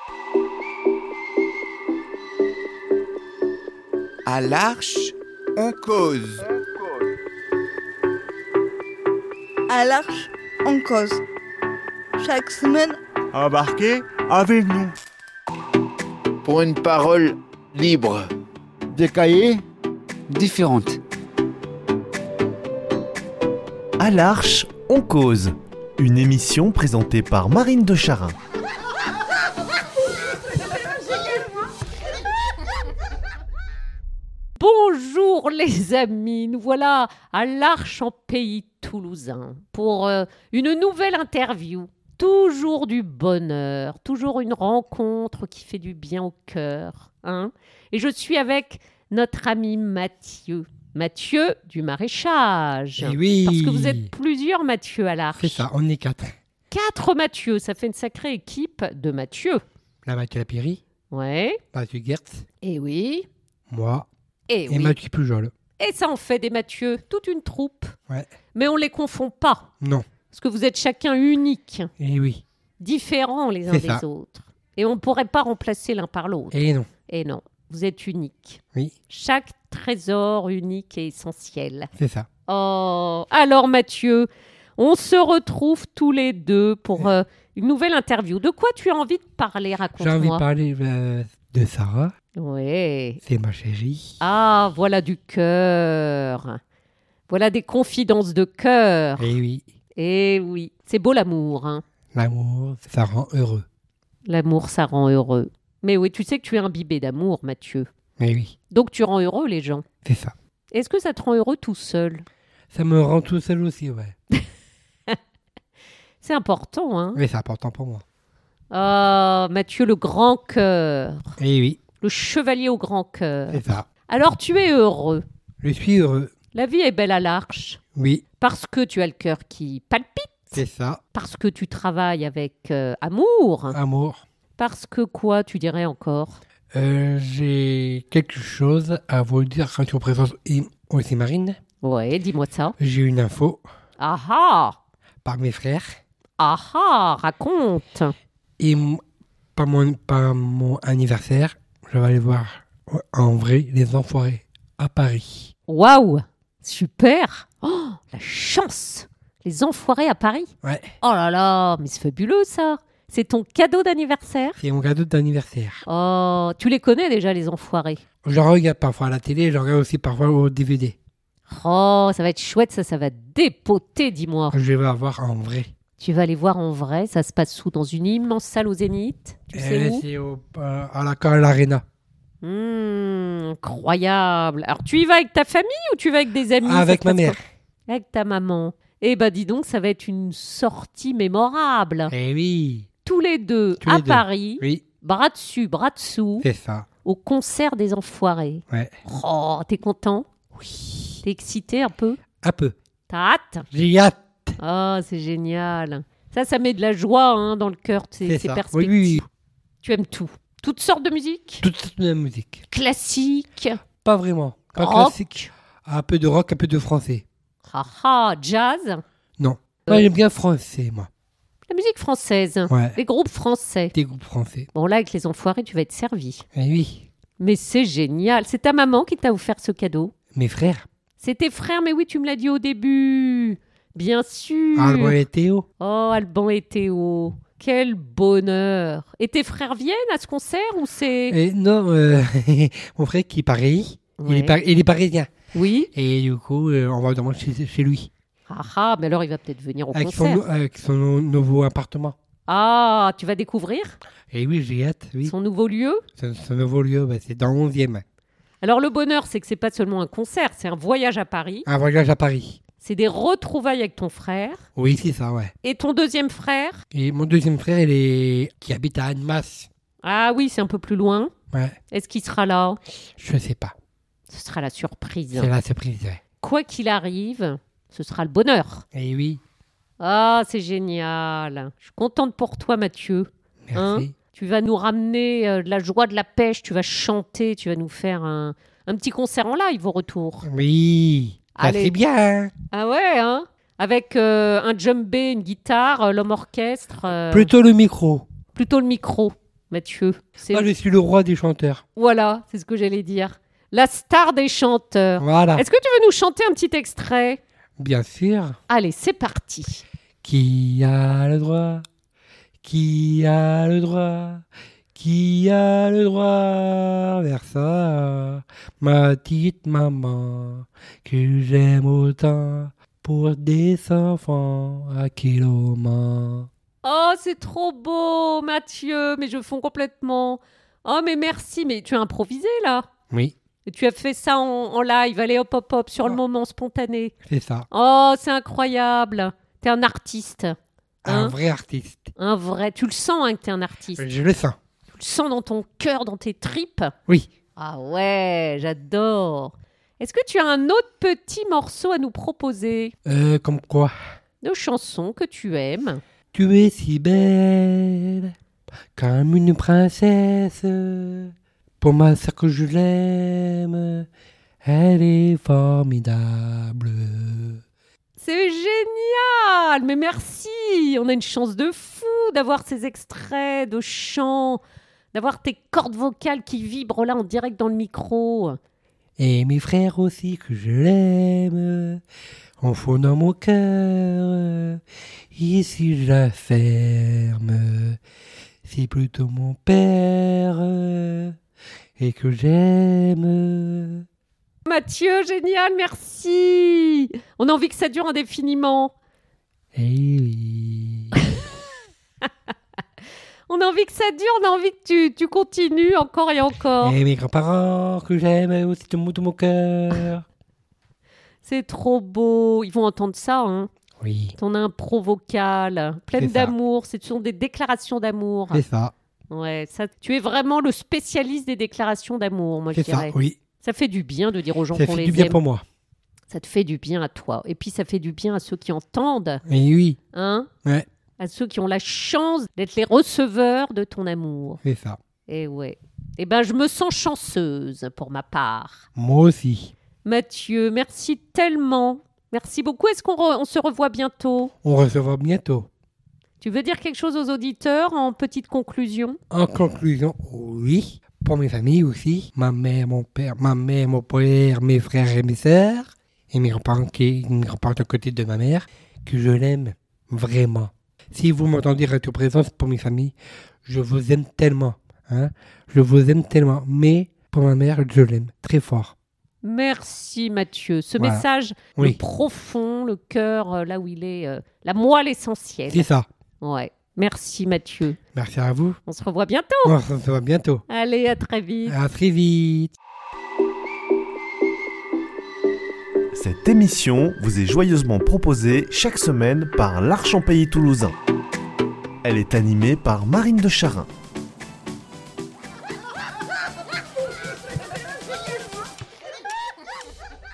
À l'Arche, on cause. À l'Arche, on cause. Chaque semaine, Embarquez avec nous. Pour une parole libre. Des cahiers différentes. À l'Arche, on cause. Une émission présentée par Marine de Charin. Bonjour les amis, nous voilà à l'Arche en pays toulousain pour une nouvelle interview. Toujours du bonheur, toujours une rencontre qui fait du bien au cœur. Et je suis avec notre ami Mathieu. Mathieu du maraîchage. Eh oui. Parce que vous êtes plusieurs Mathieu à l'Arche. C'est ça, on est 4. 4 Mathieu, ça fait une sacrée équipe de Mathieu. La Mathieu Lapéry, Ouais, Mathieu Gertz, et oui, moi et et oui. Mathieu Pujol. Et ça en fait des Mathieu, toute une troupe. Ouais. Mais on ne les confond pas, Non. parce que vous êtes chacun unique, Eh oui. différents les uns C'est des ça. autres. Et on ne pourrait pas remplacer l'un par l'autre. Et non. Et non, vous êtes uniques. Oui, Chaque trésor unique et essentiel. c'est ça. Oh, alors Mathieu, on se retrouve tous les deux pour une nouvelle interview. De quoi tu as envie de parler? J'ai Raconte-moi. envie de parler de Sarah. Ouais. C'est ma chérie. Ah, voilà du cœur. Voilà des confidences de cœur. Eh oui. Eh oui, c'est beau l'amour. L'amour, ça rend heureux. L'amour, ça rend heureux. Mais oui, tu sais que tu es imbibé d'amour, Mathieu. Eh oui, Donc tu rends heureux les gens. c'est ça. Est-ce que ça te rend heureux tout seul? Ça me rend tout seul aussi, ouais. C'est important, hein? Mais c'est important pour moi. Ah, Mathieu, le grand cœur. Eh oui, Le chevalier au grand cœur. c'est ça. Alors tu es heureux. Je suis heureux. La vie est belle à l'Arche. Oui, Parce que tu as le cœur qui palpite. c'est ça. Parce que tu travailles avec amour. Amour. Parce que quoi, tu dirais encore? J'ai quelque chose à vous dire quand tu représentes aussi Marine. Ouais, dis-moi ça. J'ai une info Ah ah! par mes frères. Ah ah! Raconte! Et pas mon anniversaire, je vais aller voir en vrai les Enfoirés à Paris. Waouh! Super! Oh, la chance! Les Enfoirés à Paris? Ouais, Oh là là, mais c'est fabuleux ça! C'est ton cadeau d'anniversaire? c'est mon cadeau d'anniversaire. Oh, tu les connais déjà les Enfoirés? Je regarde parfois à la télé, je regarde aussi parfois au DVD. Oh, ça va être chouette, ça va dépoter, dis-moi. Je vais voir en vrai. Tu vas les voir en vrai, ça se passe où? Dans une immense salle au Zénith? Tu sais où? C'est à l'Arena. Incroyable. Alors, tu y vas avec ta famille ou tu vas avec des amis? Avec Ça se ma passe mère. comment? Avec ta maman. Eh ben, dis donc, ça va être une sortie mémorable. Eh oui, Tous les deux Tous à les deux. Paris, oui, bras dessus, bras dessous, c'est ça. au concert des Enfoirés. Ouais. Oh, t'es content? Oui. T'es excité un peu? Un peu. T'as hâte? J'ai hâte. Oh, c'est génial. Ça met de la joie dans le cœur, ces ça. perspectives. Oui. Tu aimes tout. Toutes sortes de musique? Toute la musique. Classique, Pas vraiment. Pas rock, classique. Un peu de rock, un peu de français. jazz. Non. Moi, j'aime bien français, moi. La musique française. Ouais. Les groupes français. Des groupes français. Bon, là, avec les Enfoirés, tu vas être servi. Eh oui. Mais c'est génial. C'est ta maman qui t'a offert ce cadeau. Mes frères. C'est tes frères, mais oui, tu me l'as dit au début. Bien sûr. Alban et Théo. Oh, Alban et Théo. Quel bonheur. Et tes frères viennent à ce concert ou c'est... Et non, mon frère qui est pareil. Ouais. Il est parisien. Oui. Et du coup, on va demander chez lui. Mais alors il va peut-être venir au Avec concert. avec son nouveau appartement. Ah, tu vas découvrir Et oui, j'ai hâte, oui. son nouveau lieu. Son nouveau lieu, c'est dans le 11e. Alors le bonheur, c'est que c'est pas seulement un concert, c'est un voyage à Paris. Un voyage à Paris. C'est des retrouvailles avec ton frère. Oui, c'est ça, ouais. Et ton deuxième frère? Et mon deuxième frère, qui habite à Annemasse. Ah oui, c'est un peu plus loin. Ouais, Est-ce qu'il sera là? je sais pas. Ce sera la surprise. C'est la surprise, ouais. Quoi qu'il arrive, ce sera le bonheur. Et oui, Ah, c'est génial. Je suis contente pour toi, Mathieu. merci. Tu vas nous ramener de la joie, de la pêche, tu vas chanter, tu vas nous faire un petit concert en live au retour. Oui, ça Allez. c'est bien. Ah ouais, hein? Avec un djembé, une guitare, l'homme orchestre. Plutôt le micro. Plutôt le micro. Mathieu. C'est... je suis le roi des chanteurs. Voilà, c'est ce que j'allais dire. La star des chanteurs. Voilà. Est-ce que tu veux nous chanter un petit extrait ? Bien sûr. Allez, c'est parti. Qui a le droit? Qui a le droit? Qui a le droit vers ça? Ma petite maman, que j'aime autant, pour des enfants à kilomètres. Oh, c'est trop beau, Mathieu. Mais je fonds complètement. Oh, mais merci. Mais tu as improvisé, là. Oui, Et tu as fait ça en live. Allez, hop, hop, hop, sur le moment spontané. c'est ça. Oh, c'est incroyable. T'es un artiste. Un Hein? vrai artiste. Un vrai. Tu le sens, que t'es un artiste. Je le sens. Tu le sens dans ton cœur, dans tes tripes. Oui. Ah ouais, j'adore. Est-ce que tu as un autre petit morceau à nous proposer Comme quoi? de chansons que tu aimes? Tu es si belle, comme une princesse. Pour ma sœur que je l'aime, elle est formidable. C'est génial, mais merci. On a une chance de fou d'avoir ces extraits de chants, d'avoir tes cordes vocales qui vibrent là en direct dans le micro. Et mes frères aussi que je l'aime, en fond dans mon cœur. Ici je la ferme, c'est plutôt mon père, et que j'aime. Mathieu, génial, merci. On a envie que ça dure indéfiniment. Et oui. On a envie que ça dure, on a envie que tu continues encore et encore. Et mes grands-parents que j'aime aussi de tout mon cœur. C'est trop beau. Ils vont entendre ça, hein. Oui, Ton impro vocale, pleine C'est ça. d'amour. Ce sont des déclarations d'amour. c'est ça. Ouais, ça, tu es vraiment le spécialiste des déclarations d'amour, moi je C'est ça, dirais. oui. Ça fait du bien de dire aux gens Ça qu'on fait les du bien aime. pour moi. Ça te fait du bien à toi. Et puis ça fait du bien à ceux qui entendent, Et oui, hein, ouais, à ceux qui ont la chance d'être les receveurs de ton amour. c'est ça. Et ouais. Eh ben, je me sens chanceuse pour ma part. Moi aussi. Mathieu, merci tellement. Merci beaucoup. Est-ce qu'on se revoit bientôt? On recevra bientôt. Tu veux dire quelque chose aux auditeurs en petite conclusion? En conclusion, oui, pour mes familles aussi, ma mère, mon père, mon père, mes frères et mes sœurs, et mes grands-parents de côté de ma mère, que je l'aime vraiment. Si vous m'entendez Radio Présence pour mes familles, je vous aime tellement, hein, je vous aime tellement, mais pour ma mère, je l'aime très fort. Merci Mathieu. Ce Voilà. message, Oui. le profond, le cœur, là où il est, la moelle essentielle. C'est ça. Ouais. Merci Mathieu. Merci à vous. On se revoit bientôt. On se revoit bientôt. Allez, à très vite. À très vite. Cette émission vous est joyeusement proposée chaque semaine par l'Arche en Pays Toulousain. Elle est animée par Marine de Charin.